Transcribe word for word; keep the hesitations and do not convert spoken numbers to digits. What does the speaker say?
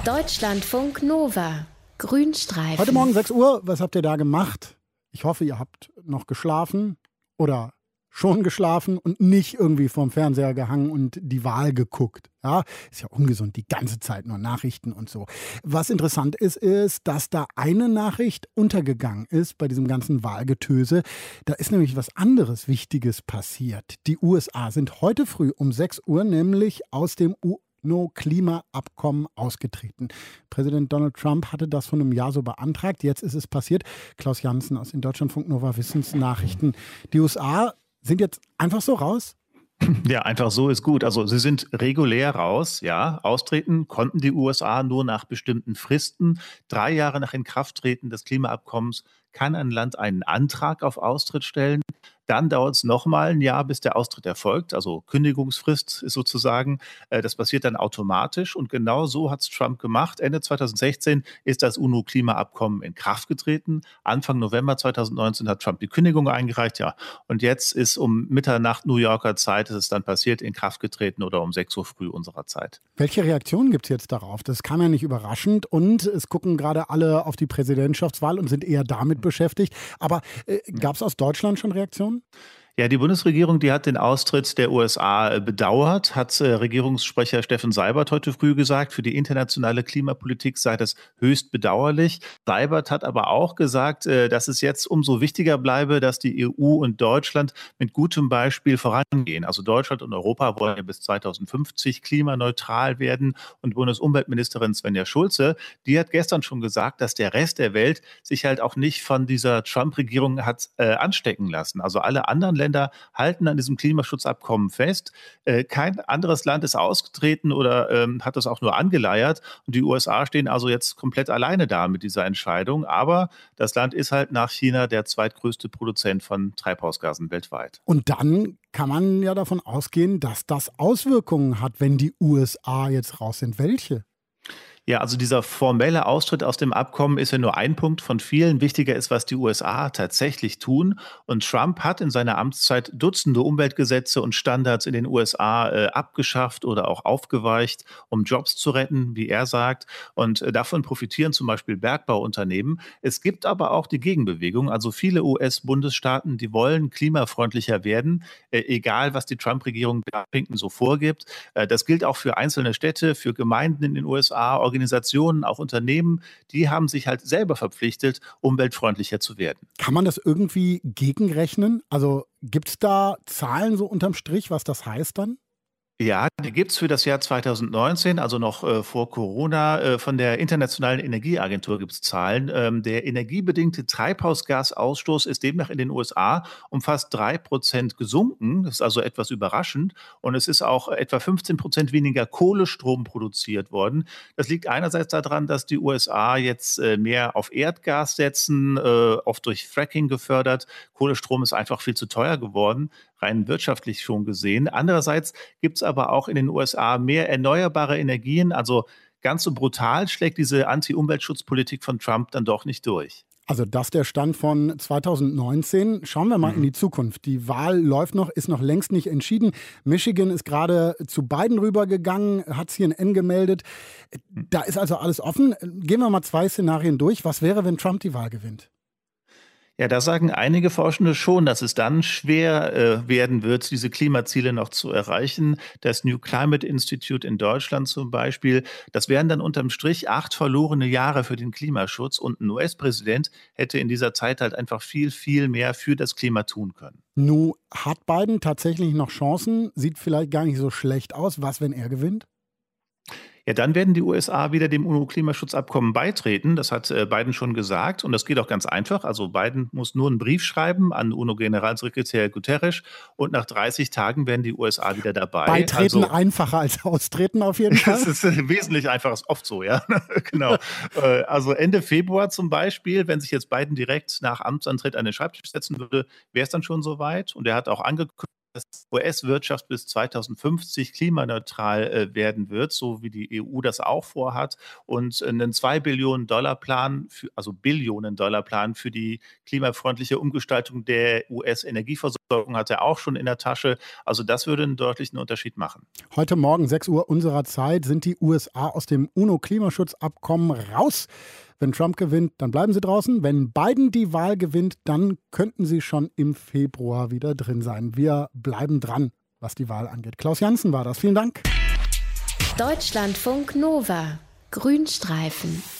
Deutschlandfunk Nova. Grünstreifen. Heute Morgen sechs Uhr, was habt ihr da gemacht? Ich hoffe, ihr habt noch geschlafen oder schon geschlafen und nicht irgendwie vorm Fernseher gehangen und die Wahl geguckt. Ja, ist ja ungesund, die ganze Zeit nur Nachrichten und so. Was interessant ist, ist, dass da eine Nachricht untergegangen ist bei diesem ganzen Wahlgetöse. Da ist nämlich was anderes Wichtiges passiert. Die U S A sind heute früh um sechs Uhr nämlich aus dem U UNO-Klimaabkommen ausgetreten. Präsident Donald Trump hatte das vor einem Jahr so beantragt. Jetzt ist es passiert. Klaus Janssen aus den Deutschlandfunk Nova Wissensnachrichten. Die U S A sind jetzt einfach so raus? Ja, einfach so ist gut. Also sie sind regulär raus, ja. Austreten konnten die U S A nur nach bestimmten Fristen. Drei Jahre nach Inkrafttreten des Klimaabkommens kann ein Land einen Antrag auf Austritt stellen. Dann dauert es nochmal ein Jahr, bis der Austritt erfolgt. Also Kündigungsfrist ist sozusagen. Äh, das passiert dann automatisch. Und genau so hat es Trump gemacht. Ende zweitausendsechzehn ist das UNO-Klimaabkommen in Kraft getreten. Anfang November zweitausendneunzehn hat Trump die Kündigung eingereicht. Ja. Und jetzt ist um Mitternacht New Yorker Zeit, ist es dann passiert, in Kraft getreten oder um sechs Uhr früh unserer Zeit. Welche Reaktionen gibt es jetzt darauf? Das kam ja nicht überraschend. Und es gucken gerade alle auf die Präsidentschaftswahl und sind eher damit beschäftigt. Aber äh, gab es aus Deutschland schon Reaktionen? Ja, die Bundesregierung, die hat den Austritt der U S A bedauert, hat äh, Regierungssprecher Steffen Seibert heute früh gesagt, für die internationale Klimapolitik sei das höchst bedauerlich. Seibert hat aber auch gesagt, äh, dass es jetzt umso wichtiger bleibe, dass die E U und Deutschland mit gutem Beispiel vorangehen. Also Deutschland und Europa wollen ja bis zweitausendfünfzig klimaneutral werden. Und Bundesumweltministerin Svenja Schulze, die hat gestern schon gesagt, dass der Rest der Welt sich halt auch nicht von dieser Trump-Regierung hat äh, anstecken lassen. Also alle anderen Länder Länder halten an diesem Klimaschutzabkommen fest. Äh, kein anderes Land ist ausgetreten oder ähm, hat das auch nur angeleiert. Und die U S A stehen also jetzt komplett alleine da mit dieser Entscheidung. Aber das Land ist halt nach China der zweitgrößte Produzent von Treibhausgasen weltweit. Und dann kann man ja davon ausgehen, dass das Auswirkungen hat, wenn die U S A jetzt raus sind. Welche? Ja, also dieser formelle Austritt aus dem Abkommen ist ja nur ein Punkt von vielen. Wichtiger ist, was die U S A tatsächlich tun. Und Trump hat in seiner Amtszeit Dutzende Umweltgesetze und Standards in den U S A äh, abgeschafft oder auch aufgeweicht, um Jobs zu retten, wie er sagt. Und äh, davon profitieren zum Beispiel Bergbauunternehmen. Es gibt aber auch die Gegenbewegung. Also viele U S-Bundesstaaten, die wollen klimafreundlicher werden, äh, egal was die Trump-Regierung in Washington so vorgibt. Äh, das gilt auch für einzelne Städte, für Gemeinden in den U S A, Organisationen, auch Unternehmen, die haben sich halt selber verpflichtet, umweltfreundlicher zu werden. Kann man das irgendwie gegenrechnen? Also gibt es da Zahlen so unterm Strich, was das heißt dann? Ja, die gibt es für das Jahr zweitausendneunzehn, also noch äh, vor Corona. Äh, von der Internationalen Energieagentur gibt es Zahlen. Ähm, der energiebedingte Treibhausgasausstoß ist demnach in den U S A um fast drei Prozent gesunken. Das ist also etwas überraschend. Und es ist auch etwa fünfzehn Prozent weniger Kohlestrom produziert worden. Das liegt einerseits daran, dass die U S A jetzt äh, mehr auf Erdgas setzen, äh, oft durch Fracking gefördert. Kohlestrom ist einfach viel zu teuer geworden, rein wirtschaftlich schon gesehen. Andererseits gibt es aber auch in den U S A mehr erneuerbare Energien. Also ganz so brutal schlägt diese Anti-Umweltschutzpolitik von Trump dann doch nicht durch. Also das der Stand von zweitausendneunzehn. Schauen wir mal mhm. in die Zukunft. Die Wahl läuft noch, ist noch längst nicht entschieden. Michigan ist gerade zu Biden rübergegangen, hat C N N gemeldet. Da ist also alles offen. Gehen wir mal zwei Szenarien durch. Was wäre, wenn Trump die Wahl gewinnt? Ja, da sagen einige Forschende schon, dass es dann schwer äh, werden wird, diese Klimaziele noch zu erreichen. Das New Climate Institute in Deutschland zum Beispiel, das wären dann unterm Strich acht verlorene Jahre für den Klimaschutz. Und ein U S-Präsident hätte in dieser Zeit halt einfach viel, viel mehr für das Klima tun können. Nun hat Biden tatsächlich noch Chancen, sieht vielleicht gar nicht so schlecht aus. Was, wenn er gewinnt? Ja, dann werden die U S A wieder dem UNO-Klimaschutzabkommen beitreten. Das hat äh, Biden schon gesagt. Und das geht auch ganz einfach. Also Biden muss nur einen Brief schreiben an UNO-Generalsekretär Guterres. Und nach dreißig Tagen werden die U S A wieder dabei. Beitreten also, einfacher als austreten auf jeden Fall. Das ist äh, wesentlich einfacher, ist oft so, ja. Genau. äh, also Ende Februar zum Beispiel, wenn sich jetzt Biden direkt nach Amtsantritt an den Schreibtisch setzen würde, wäre es dann schon soweit. Und er hat auch angekündigt, U S-Wirtschaft bis zweitausendfünfzig klimaneutral äh, werden wird, so wie die E U das auch vorhat. Und einen zwei Billionen Dollar Plan, für, also Billionen Dollar Plan für die klimafreundliche Umgestaltung der U S-Energieversorgung hat er auch schon in der Tasche. Also das würde einen deutlichen Unterschied machen. Heute Morgen sechs Uhr unserer Zeit sind die U S A aus dem UNO-Klimaschutzabkommen raus. Wenn Trump gewinnt, dann bleiben sie draußen. Wenn Biden die Wahl gewinnt, dann könnten sie schon im Februar wieder drin sein. Wir bleiben dran, was die Wahl angeht. Klaus Janzen war das. Vielen Dank. Deutschlandfunk Nova. Grünstreifen.